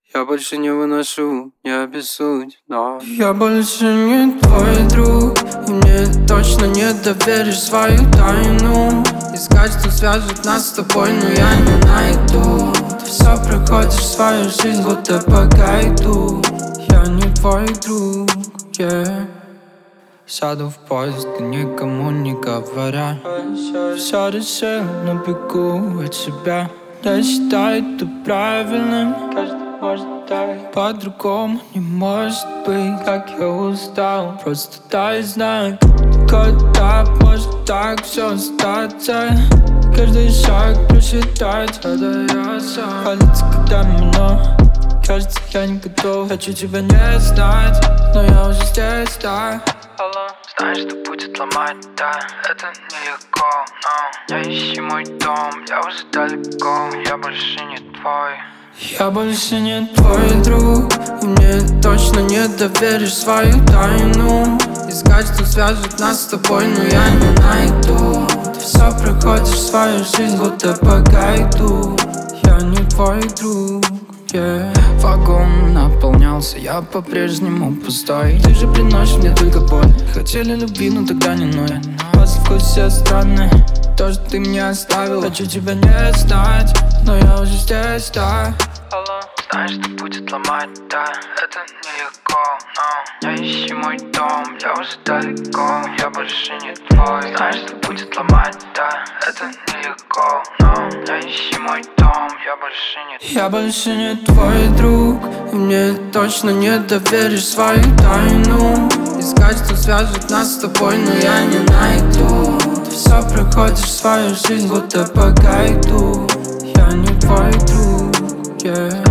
Я больше не выношу, не обессудь, но я больше не твой друг, и мне точно не доверишь свою тайну. Искать, кто свяжет нас с тобой, но я не найду. Ты все проходишь свою жизнь, будто по гайду. Я не твой друг, yeah. Сяду в поезд и никому не говоря, все решил на бегу от себя. Я считаю это правильным, каждый может так. По-другому не может быть, как я устал. Просто дай знак, когда может так все остаться. Каждый шаг просчитать, когда я сам. Палится, когда меня, кажется, я не готов. Хочу тебя не знать, но я уже здесь, да. Знаешь, что будет ломать, да, это нелегко, но я ищу мой дом, я уже далеко, я больше не твой. Я больше не твой друг, и мне точно не доверишь свою тайну. Искать, кто свяжет нас с тобой, но я не найду. Ты все проходишь свою жизнь, будто по гайду. Я не твой друг, yeah. Вагон наполнялся, я по-прежнему пустой. Ты же приносишь мне только боль. Хотели любви, но тогда не ной. Послевкусие все странное, то, что ты мне оставил. Хочу тебя не знать, но я уже здесь, да. Знаешь, что будет ломать, да, это нелегко, но я ищу мой дом, я уже далеко, я больше не твой. Знаешь, что будет ломать, да, это нелегко, но я ищу мой дом, я больше не твой. Я больше не твой друг, и мне точно не доверишь свою тайну. Искать, кто свяжет нас с тобой, но я не найду. Ты все проходишь свою жизнь, будто по гайду. Я не твой друг, yeah.